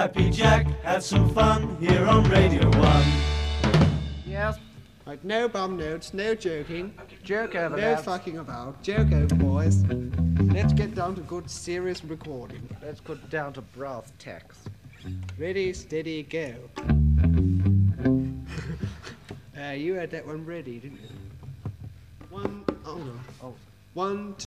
Happy Jack had some fun here on Radio 1. Yes, Right, no bum notes, no joking, joke over no there. fucking about. Joke over, boys. Let's get down to good, serious recording. Let's go down to brass tacks. Ready, steady, go. You had that one ready, didn't you? One, oh no. Oh. 1,